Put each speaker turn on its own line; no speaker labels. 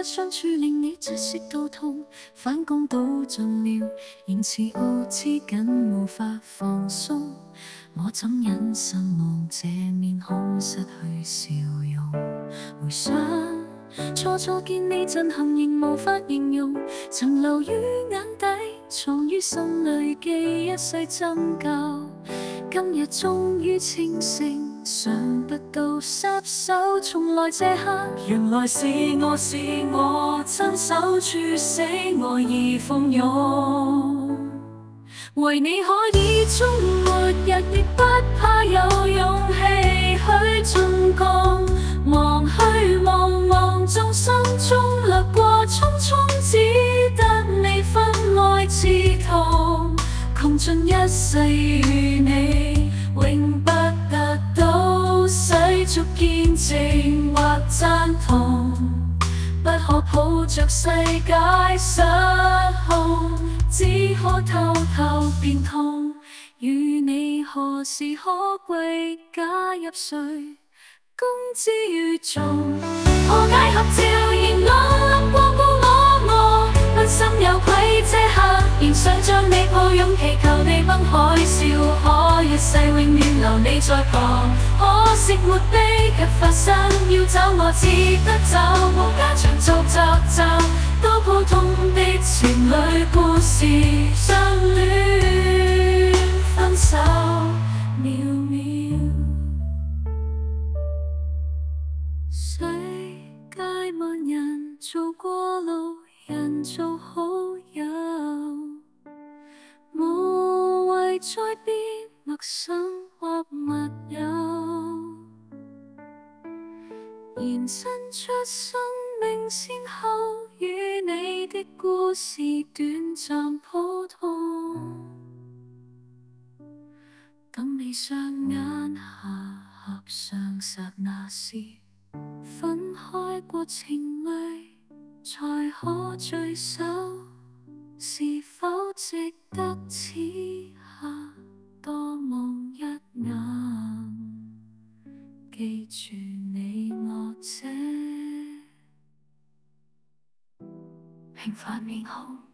相處令你窒息到痛，反攻到盡了，仍持傲之緊無法放鬆。我怎忍心望這面孔失去笑容？回想初見你震撼仍無法形容，曾留於眼底，藏於心裡記一世爭拗。今日終於清醒，想不到失手重來這刻，原來是我親手處死愛意蜂擁。為你可以終末日亦不怕有勇氣去進攻，望去望眾生中掠過匆匆，只得你分愛刺痛，窮盡一世與你，永不得到世俗見證或贊同，不可抱着世界失控，只可偷偷變痛。與你何時可歸？假入誰公之於眾？破解合照現我過我，不心有愧這刻，仍想將你抱擁，祈求地崩海嘯，可一世永遠留你在旁。可惜沒悲劇發生，要找我只得找無間長續，多普通的情侶故事，相戀分手渺渺。世界萬人做過路人做好友，無謂再變陌生或密友，延伸出生命先後，與你的故事短暫普通。等你雙眼下合上剎那時，分開過情侶才可聚首，是否值得此刻多望一眼，記住你我這平凡面孔？